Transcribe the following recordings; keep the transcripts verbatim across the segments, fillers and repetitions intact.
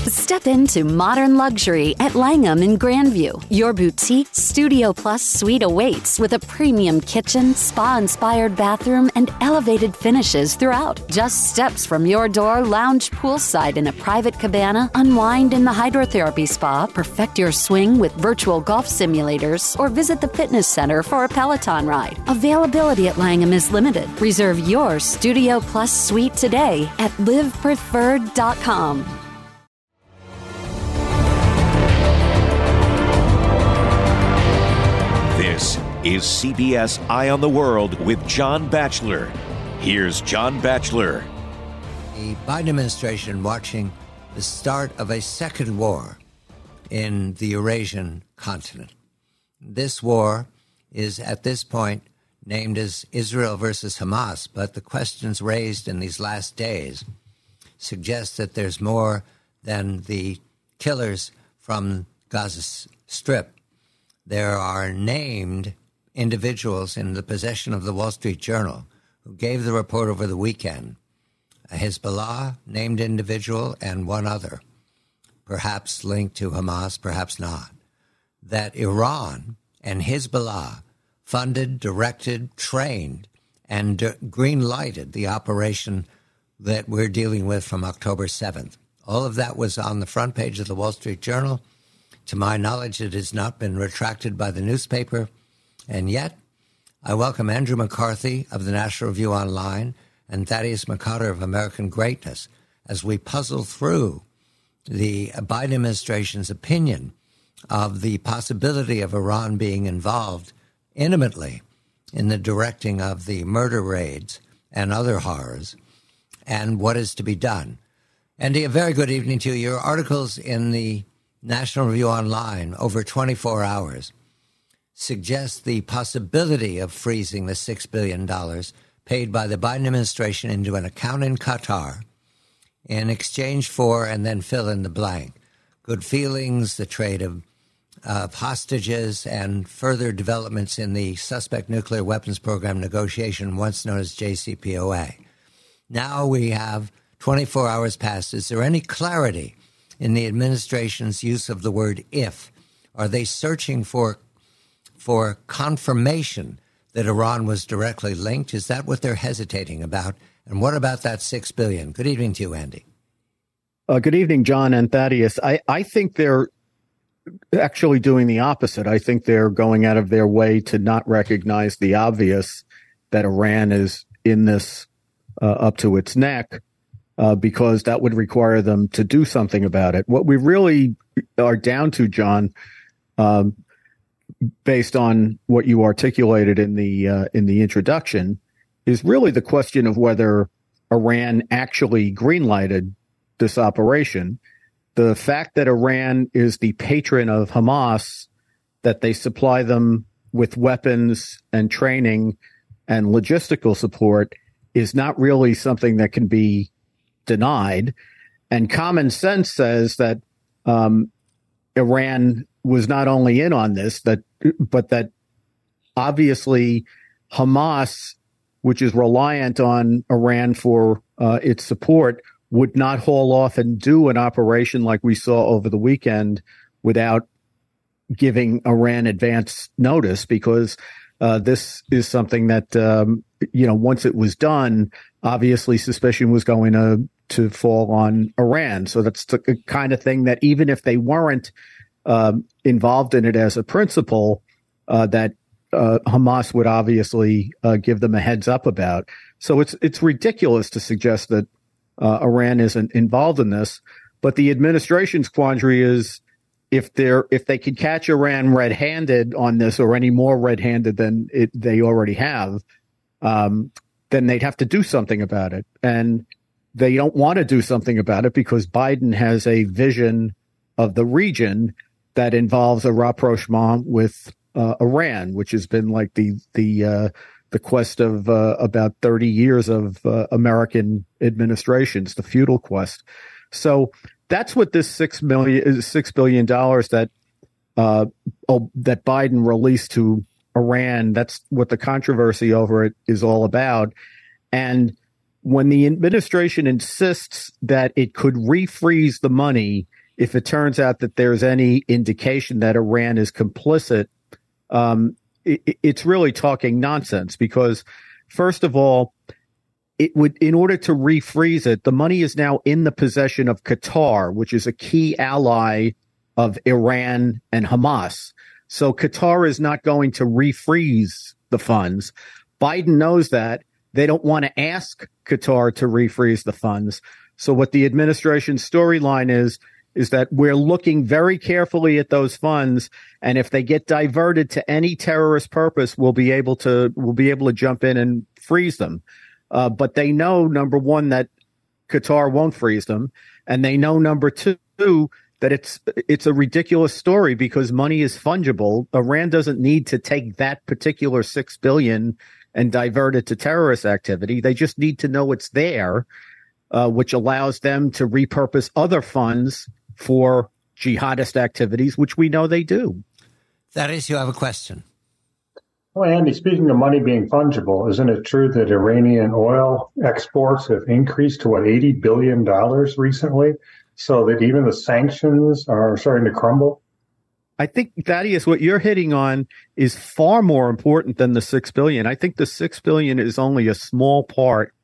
Step into modern luxury at Langham in Grandview. Your boutique Studio Plus suite awaits with a premium kitchen, spa-inspired bathroom, and elevated finishes throughout. Just steps from your door, lounge poolside in a private cabana, unwind in the hydrotherapy spa, perfect your swing with virtual golf simulators, or visit the fitness center for a Peloton ride. Availability at Langham is limited. Reserve your Studio Plus suite today at live preferred dot com. This is C B S Eye on the World with John Batchelor. Here's John Batchelor. The Biden administration watching the start of a second war in the Eurasian continent. This war is at this point named as Israel versus Hamas, but the questions raised in these last days suggest that there's more than the killers from Gaza Strip. There are named individuals in the possession of the Wall Street Journal who gave the report over the weekend, a Hezbollah named individual and one other, perhaps linked to Hamas, perhaps not, that Iran and Hezbollah funded, directed, trained, and d- green-lighted the operation that we're dealing with from October seventh. All of that was on the front page of the Wall Street Journal. To my knowledge, it has not been retracted by the newspaper. And yet, I welcome Andrew McCarthy of the National Review Online and Thaddeus McCutter of American Greatness as we puzzle through the Biden administration's opinion of the possibility of Iran being involved intimately in the directing of the murder raids and other horrors, and what is to be done. Andy, a very good evening to you. Your articles in the National Review Online over twenty-four hours suggest the possibility of freezing the six billion dollars paid by the Biden administration into an account in Qatar in exchange for, and then fill in the blank, good feelings, the trade of, of hostages, and further developments in the suspect nuclear weapons program negotiation, once known as J C P O A. Now we have twenty-four hours past. Is there any clarity in the administration's use of the word if? Are they searching for for confirmation that Iran was directly linked? Is that what they're hesitating about? And what about that six billion dollars? Good evening to you, Andy. Uh, good evening, John and Thaddeus. I, I think they're actually doing the opposite. I think they're going out of their way to not recognize the obvious, that Iran is in this uh, up to its neck. Uh, because that would require them to do something about it. What we really are down to, John, um, based on what you articulated in the uh, in the introduction, is really the question of whether Iran actually greenlighted this operation. The fact that Iran is the patron of Hamas, that they supply them with weapons and training and logistical support, is not really something that can be denied. And common sense says that um, Iran was not only in on this, that but that obviously Hamas, which is reliant on Iran for uh, its support, would not haul off and do an operation like we saw over the weekend without giving Iran advance notice, because uh, this is something that, um, you know, once it was done, obviously suspicion was going to to fall on Iran. So that's the kind of thing that even if they weren't um, involved in it as a principal, uh, that uh, Hamas would obviously uh, give them a heads up about. So it's it's ridiculous to suggest that uh, Iran isn't involved in this. But the administration's quandary is, if they're if they could catch Iran red-handed on this, or any more red-handed than it, they already have, um, then they'd have to do something about it. And they don't want to do something about it because Biden has a vision of the region that involves a rapprochement with uh, Iran, which has been like the the uh, the quest of uh, about thirty years of uh, American administrations, the feudal quest. So that's what this six million six billion dollars that uh, oh, that Biden released to Iran. That's what the controversy over it is all about. And when the administration insists that it could refreeze the money if it turns out that there's any indication that Iran is complicit, um, it, it's really talking nonsense because, first of all, it would, in order to refreeze it, the money is now in the possession of Qatar, which is a key ally of Iran and Hamas. So Qatar is not going to refreeze the funds. Biden knows that. They don't want to ask Qatar to refreeze the funds. So what the administration's storyline is, is that we're looking very carefully at those funds, and if they get diverted to any terrorist purpose, we'll be able to we'll be able to jump in and freeze them. Uh, but they know, number one, that Qatar won't freeze them, and they know, number two, that it's it's a ridiculous story because money is fungible. Iran doesn't need to take that particular six billion dollars and divert it to terrorist activity. They just need to know it's there, uh, which allows them to repurpose other funds for jihadist activities, which we know they do. Thaddeus, you have a question. Well, Andy, speaking of money being fungible, isn't it true that Iranian oil exports have increased to, what, eighty billion dollars recently, so that even the sanctions are starting to crumble? I think, Thaddeus, what you're hitting on is far more important than the six billion dollars. I think the six billion dollars is only a small part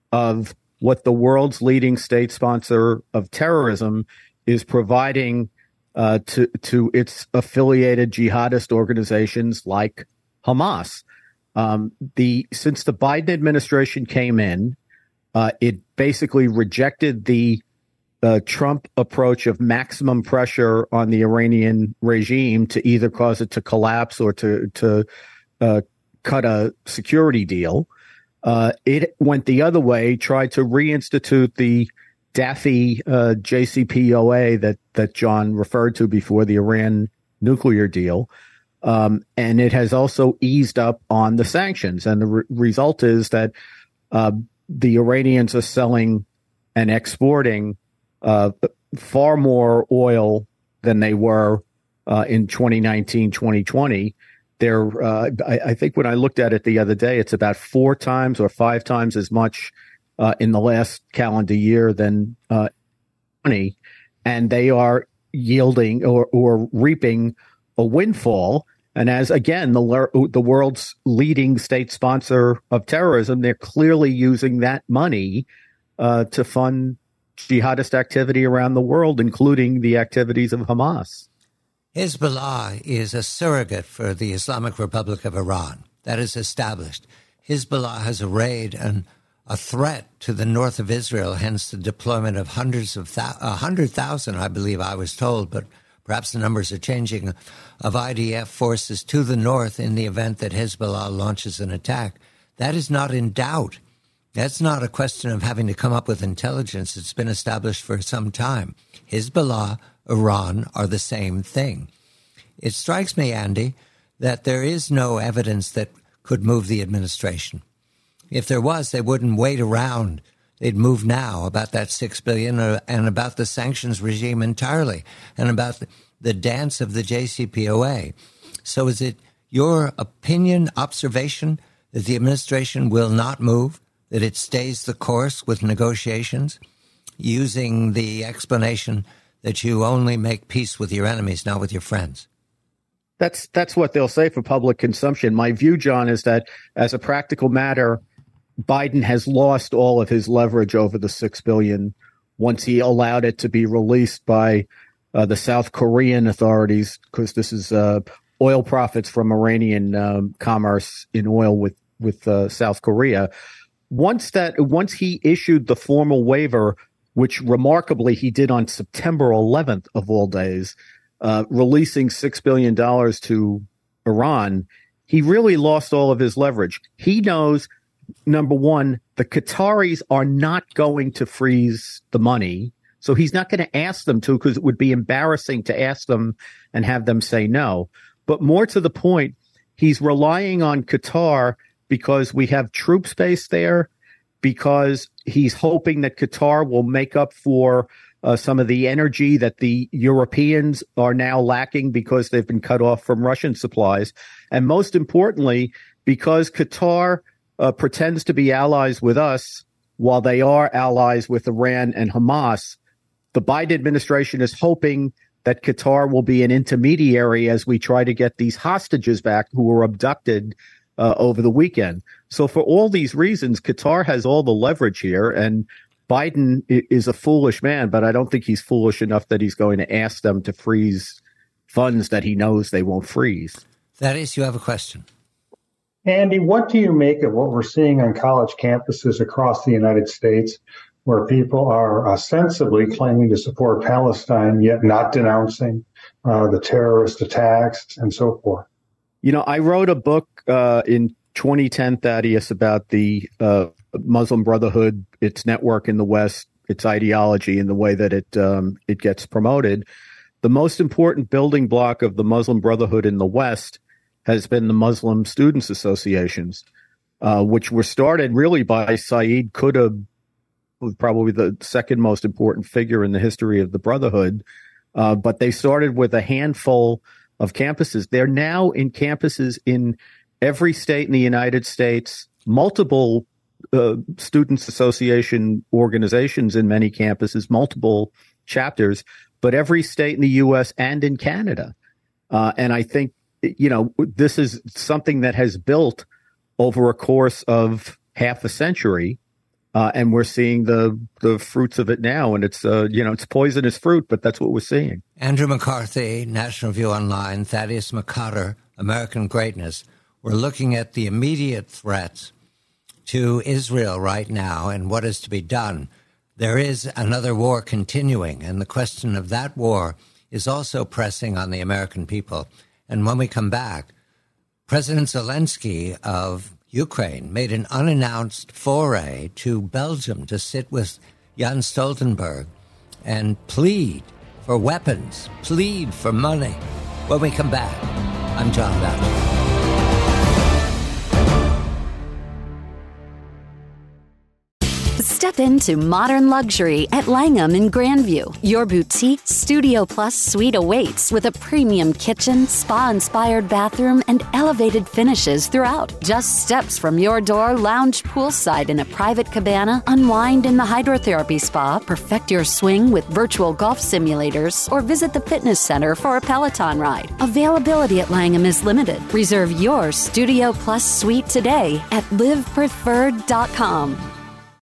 of what the world's leading state sponsor of terrorism is providing uh, to to its affiliated jihadist organizations like Hamas. Um, the since the Biden administration came in, uh, it basically rejected the uh, Trump approach of maximum pressure on the Iranian regime to either cause it to collapse or to to uh, cut a security deal. Uh, it went the other way, tried to reinstitute the Daffy uh, J C P O A that that John referred to before, the Iran nuclear deal. Um, and it has also eased up on the sanctions. And the re- result is that uh, the Iranians are selling and exporting uh, far more oil than they were uh, in twenty nineteen, twenty twenty. They're, uh, I, I think when I looked at it the other day, it's about four times or five times as much uh, in the last calendar year than uh, twenty. And they are yielding or, or reaping a windfall. And as, again, the the world's leading state sponsor of terrorism, they're clearly using that money uh, to fund jihadist activity around the world, including the activities of Hamas. Hezbollah is a surrogate for the Islamic Republic of Iran. That is established. Hezbollah has arrayed an, a threat to the north of Israel, hence the deployment of hundreds of th- one hundred thousand, I believe I was told, but perhaps the numbers are changing, of I D F forces to the north in the event that Hezbollah launches an attack. That is not in doubt. That's not a question of having to come up with intelligence. It's been established for some time. Hezbollah, Iran are the same thing. It strikes me, Andy, that there is no evidence that could move the administration. If there was, they wouldn't wait around. They'd move now about that six billion dollars and about the sanctions regime entirely and about the dance of the J C P O A. So is it your opinion, observation, that the administration will not move, that it stays the course with negotiations, using the explanation that you only make peace with your enemies, not with your friends? That's that's what they'll say for public consumption. My view, John, is that as a practical matter, Biden has lost all of his leverage over the six billion dollars once he allowed it to be released by uh, the South Korean authorities, because this is uh, oil profits from Iranian um, commerce in oil with with uh, South Korea. Once that once he issued the formal waiver, which remarkably he did on September eleventh of all days, uh, releasing six billion dollars to Iran, he really lost all of his leverage. He knows, number one, the Qataris are not going to freeze the money. So he's not going to ask them to, because it would be embarrassing to ask them and have them say no. But more to the point, he's relying on Qatar because we have troops based there, because he's hoping that Qatar will make up for uh, some of the energy that the Europeans are now lacking because they've been cut off from Russian supplies. And most importantly, because Qatar uh, pretends to be allies with us while they are allies with Iran and Hamas, the Biden administration is hoping that Qatar will be an intermediary as we try to get these hostages back who were abducted uh, over the weekend. So for all these reasons, Qatar has all the leverage here, and Biden is a foolish man, but I don't think he's foolish enough that he's going to ask them to freeze funds that he knows they won't freeze. Thaddeus, you have a question. Andy, what do you make of what we're seeing on college campuses across the United States, where people are ostensibly claiming to support Palestine, yet not denouncing uh, the terrorist attacks and so forth? You know, I wrote a book uh, in twenty ten, Thaddeus, about the uh, Muslim Brotherhood, its network in the West, its ideology, and the way that it um, it gets promoted. The most important building block of the Muslim Brotherhood in the West has been the Muslim Students Associations, uh, which were started really by Saeed Qutb, who's probably the second most important figure in the history of the Brotherhood. Uh, but they started with a handful of campuses. They're now in campuses in every state in the United States, multiple uh, Students Association organizations in many campuses, multiple chapters, but every state in the U S and in Canada. Uh, and I think, you know, this is something that has built over a course of half a century. Uh, and we're seeing the the fruits of it now. And it's, uh, you know, it's poisonous fruit, but that's what we're seeing. Andrew McCarthy, National Review Online, Thaddeus McCotter, American Greatness. We're looking at the immediate threats to Israel right now and what is to be done. There is another war continuing, and the question of that war is also pressing on the American people. And when we come back, President Zelensky of Ukraine made an unannounced foray to Belgium to sit with Jens Stoltenberg and plead for weapons, plead for money. When we come back, I'm John Batchelor. Step into modern luxury at Langham in Grandview. Your boutique Studio Plus suite awaits with a premium kitchen, spa-inspired bathroom, and elevated finishes throughout. Just steps from your door, lounge poolside in a private cabana, unwind in the hydrotherapy spa, perfect your swing with virtual golf simulators, or visit the fitness center for a Peloton ride. Availability at Langham is limited. Reserve your Studio Plus suite today at live preferred dot com.